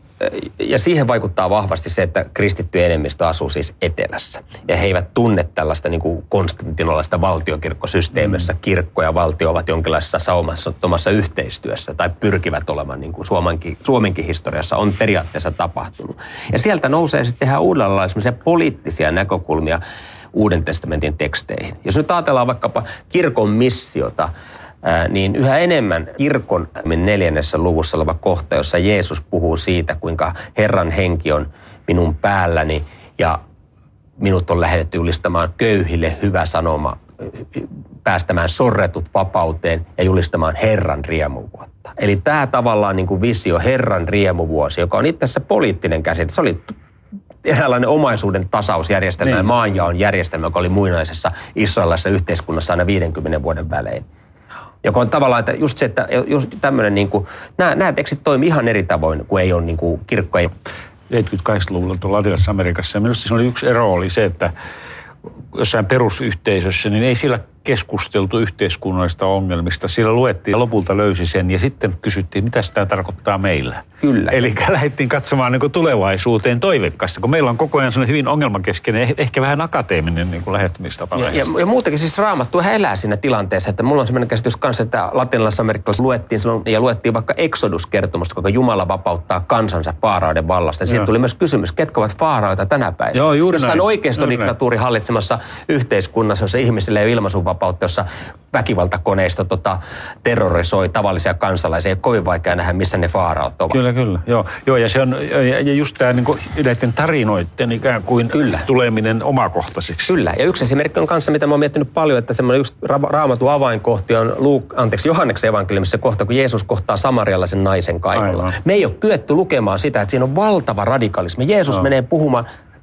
ja siihen vaikuttaa vahvasti se, että kristitty enemmistö asuu siis etelässä. Ja he eivät tunne tällaista niin kuin konstantinolaista valtiokirkkosysteemiä, jossa kirkko ja valtio ovat jonkinlaisessa saumattomassa yhteistyössä tai pyrkivät olemaan, niin kuin Suomenkin historiassa on periaatteessa tapahtunut. Ja sieltä nousee sitten ihan uudenlaisia poliittisia näkökulmia Uuden testamentin teksteihin. Jos nyt ajatellaan vaikkapa kirkon missiota, niin yhä enemmän kirkon 4. luvussa oleva kohta, jossa Jeesus puhuu siitä, kuinka Herran henki on minun päälläni ja minut on lähetetty julistamaan köyhille hyvä sanoma, päästämään sorretut vapauteen ja julistamaan Herran riemuvuotta. Eli tämä tavallaan niin kuin visio Herran riemuvuosi, joka on itse asiassa poliittinen käsite. Se oli eräänlainen omaisuuden tasausjärjestelmä ja maanjaon järjestelmä, joka oli muinaisessa israelilaisessa yhteiskunnassa aina 50 vuoden välein. Joka on tavallaan, että just se, että just tämmöinen niin kuin, nämä tekstit toimii ihan eri tavoin, kun ei ole niin kuin kirkko. 78-luvulla tuolla Latinalaisessa Amerikassa. Ja minusta siinä oli yksi ero oli se, että jossain perusyhteisössä, niin ei siellä keskusteltu yhteiskunnallisista ongelmista. Siellä luettiin ja lopulta löysi sen ja sitten kysyttiin, mitä tämä tarkoittaa meillä. Kyllä. Eli lähdettiin katsomaan niin kuin tulevaisuuteen toiveikkaasti, kun meillä on koko ajan sellainen hyvin ongelmakeskeinen, ehkä vähän akateeminen niin kuin lähestymistapa. Ja muutenkin siis Raamattu elää siinä tilanteessa, että mulla on sellainen käsitys kanssa, että Latinalaisessa Amerikassa luettiin vaikka Exodus-kertomusta, kuinka Jumala vapauttaa kansansa faaraoiden vallasta. Ja siitä tuli myös kysymys, ketkä ovat faaraoita tänä päivänä. Joo, juuri näin. Jossain oikeistodiktatuuri hallitsemassa yhteiskunnassa, jossa ihmisille ei ole ilmaisunvapautta, jossa väkivaltakoneisto terrorisoi tavallisia kansalaisia. Ei ole kovin vaikea nähdä, missä ne faaraot ovat. Kyllä. Joo, ja se on ja just tämä niin näiden tarinoiden ikään kuin tuleminen omakohtaiseksi. Kyllä, ja yksi esimerkki on kanssa, mitä mä oon miettinyt paljon, että semmoinen yksi Raamatun avainkohti on Johanneksen evankeliumissa kohta, kun Jeesus kohtaa samarialaisen naisen kaivalla. Me ei ole kyetty lukemaan sitä, että siinä on valtava radikalismi. Jeesus menee puhumaan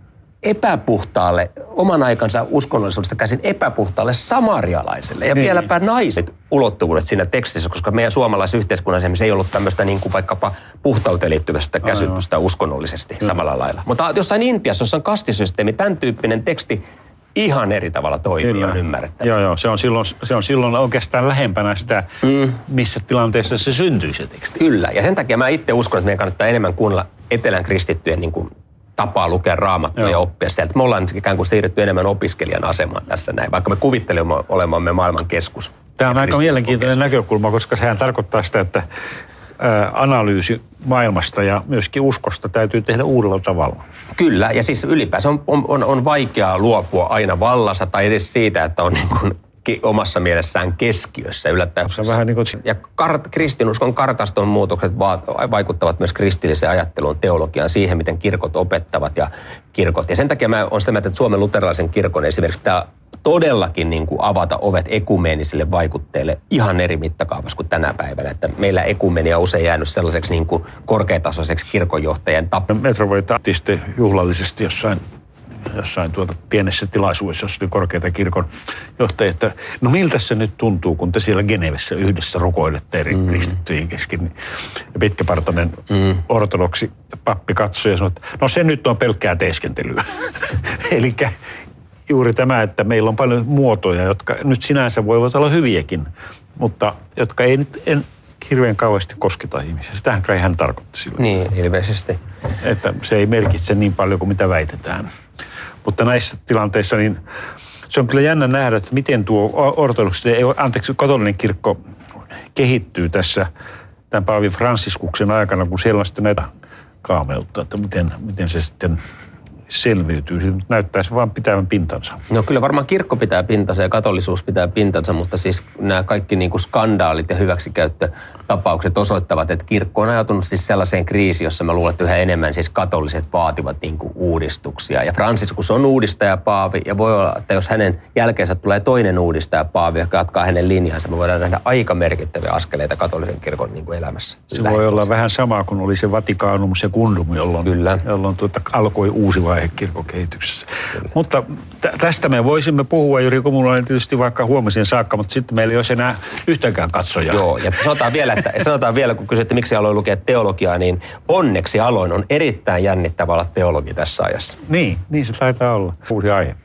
epäpuhtaalle, oman aikansa uskonnollisuudesta käsin epäpuhtaalle samarialaiselle. Ja vieläpä naiset ulottuvuudet siinä tekstissä, koska meidän suomalaisessa yhteiskunnassa ei ollut tämmöistä niin kuin vaikkapa puhtauteen liittyvästä käsitystä uskonnollisesti samalla lailla. Mutta jossain Intiassa, jossa on kastisysteemi, tämän tyyppinen teksti ihan eri tavalla toimii, on ymmärrettävä. Joo, se on silloin oikeastaan lähempänä sitä, missä tilanteessa se syntyy se teksti. Kyllä, ja sen takia mä itse uskon, että meidän kannattaa enemmän kuunnella etelän kristittyjen niin kuin tapaa lukea Raamattua ja oppia sieltä. Me ollaan ikään kuin siirretty enemmän opiskelijan asemaan tässä näin, vaikka me kuvittelemme olemamme maailman keskus. Tämä on aika mielenkiintoinen näkökulma, koska sehän tarkoittaa sitä, että analyysi maailmasta ja myöskin uskosta täytyy tehdä uudella tavalla. Kyllä, ja siis ylipäänsä on vaikeaa luopua aina vallassa tai edes siitä, että on niin kuin omassa mielessään keskiössä yllättäen. Se on vähän niin kuin... Ja kristinuskon kartaston muutokset vaikuttavat myös kristilliseen ajatteluun, teologiaan, siihen, miten kirkot opettavat ja kirkot. Ja sen takia mä olen sitä mieltä, että Suomen luterilaisen kirkon esimerkiksi tämä todellakin niin kuin avata ovet ekumeenisille vaikutteille ihan eri mittakaavassa kuin tänä päivänä. Että meillä ekumenia on usein jäänyt sellaiseksi niin kuin korkeatasoiseksi kirkonjohtajan Metropoliittisesti juhlallisesti jossain pienessä tilaisuudessa, jossa oli korkeita kirkon johtajia, että no miltä se nyt tuntuu, kun te siellä Genevessä yhdessä rukoilette eri kristittyjen kesken. Ja pitkäpartainen ortodoksi pappi katsoi ja sanoi, että no se nyt on pelkkää teeskentelyä. Elikkä juuri tämä, että meillä on paljon muotoja, jotka nyt sinänsä voivat olla hyviäkin, mutta jotka ei nyt hirveän kauheasti kosketa ihmisiä. Sitähän kai hän tarkoitti silloin. Niin, ilmeisesti. Että se ei merkitse niin paljon kuin mitä väitetään. Mutta näissä tilanteissa niin se on kyllä jännä nähdä, että miten tuo katolinen kirkko kehittyy tässä tämän Paavi Fransiskuksen aikana, kun siellä on sitten näitä kaameutta, että miten se sitten selviytyy. Se näyttäisi vaan pitävän pintansa. No kyllä varmaan kirkko pitää pintansa ja katolisuus pitää pintansa, mutta siis nämä kaikki niin kuin skandaalit ja hyväksikäyttötapaukset osoittavat, että kirkko on ajautunut siis sellaiseen kriisiin, jossa mä luulen, että yhä enemmän siis katoliset vaativat niin kuin uudistuksia. Ja Franciscus on uudistajapaavi ja voi olla, että jos hänen jälkeensä tulee toinen uudistajapaavi, joka jatkaa hänen linjansa, me voidaan nähdä aika merkittäviä askeleita katolisen kirkon niin kuin elämässä. Se voi olla vähän sama kuin oli se Vatikanum secundum, jolloin alkoi uusi vaihe kirkon kehityksessä. Kyllä. Mutta tästä me voisimme puhua, Jyri Kumulainen, tietysti vaikka huomiseen saakka, mutta sitten meillä ei olisi enää yhtäkään katsojaa. Joo, ja sanotaan vielä, kun kysytte, miksi aloin lukea teologiaa, niin onneksi aloin on erittäin jännittävä olla teologi tässä ajassa. Niin se taitaa olla. Uusi aihe.